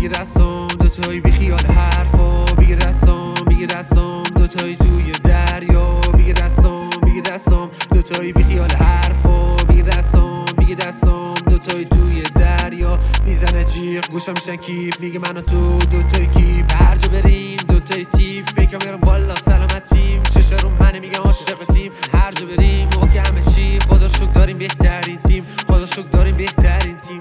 بگیر دستم دوتایی بی خیال حرفا، بگیر دستم دوتایی توی دریا، بگیر دستم دوتایی بی خیال حرفا، بگیر دستم دوتایی توی دریا. میزنه جیغ گوشم میشن کیپ، میگه من و تو دوتایی کیپ، هر جا بریم دوتایی تیپ، بیکم میرم بالا سلامتیم، چشم رو منه میگم عاشق تیم، هر جا بریم اوکی همه چی، خدا شکر داریم بهترین تیم، خدا شکر داریم بهترین تیم.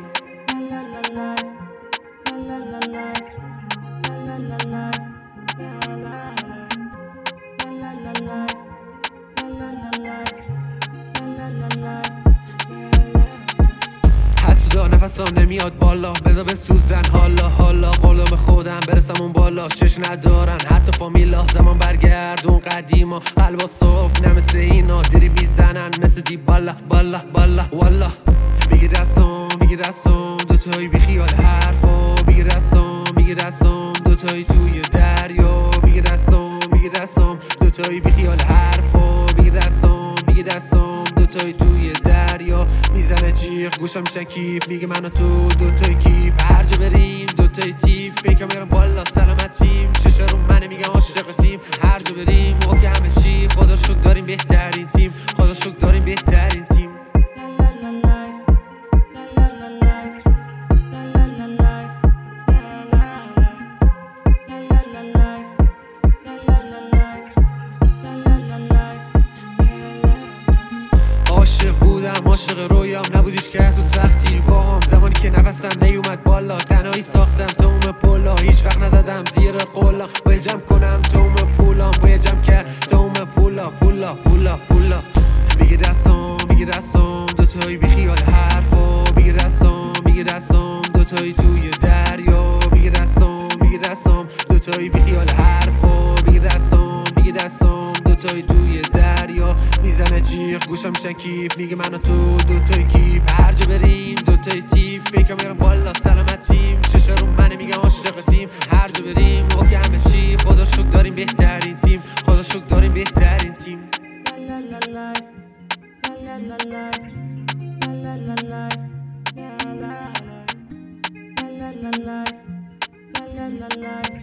حسودا نفسم نمیاد بالا، بذار بسوزن حالا قولم خودم برسم اون بالا، چش ندارن حتی فامیلا، زمان برگردون قدیما، قلبا صاف نه مثل اینا، دری میزنن مثل دی بالا والا. بگیر دستم دوتایی بی خیال حرفا، بگیر دستم دوتایی توی دریا، بگیر دستم دوتایی بی خیال حرفا، بگیر دستم دوتایی توی دریا. میزنه جیغ گوشم میشن کیپ، میگه من و تو دوتایی کیپ، هر جا بریم دوتایی تیپ، بیکم میرم بالا سلامتیم، چشم رو منه میگم عاشق تیم، هر جا بریم اوکی همه چی، خدا شکر داریم بهترین تیم، خدا شکر داریم بهترین تیم. عاشق بودم عاشق رویام، نبودیش که از تو سختی باهام، زمانی که نفسم نیومد بالا، تنهایی ساختم توم پولا، هیچ وقت نزدم زیر قولا، باید جمع کنم توم پولام، باید جمع کرد توم پولا. بگیر دستم دوتایی بی خیال حرفا، بگیر دستم دوتایی توی دریا، بگیر دستم دوتایی بی خیال حرفا، بگیر دستم دوتایی توی دریا. میزنه جیغ گوشم میشن کیپ، میگه من و تو دوتایی کیپ، هر جا بریم دوتایی تیپ، بیکم میرم بالا سلامتیم، چشم رو منه میگم عاشق تیم، هر جا بریم اوکی همه چی، خدا شکر داریم بهترین تیم، خدا شکر داریم بهترین تیم. La la la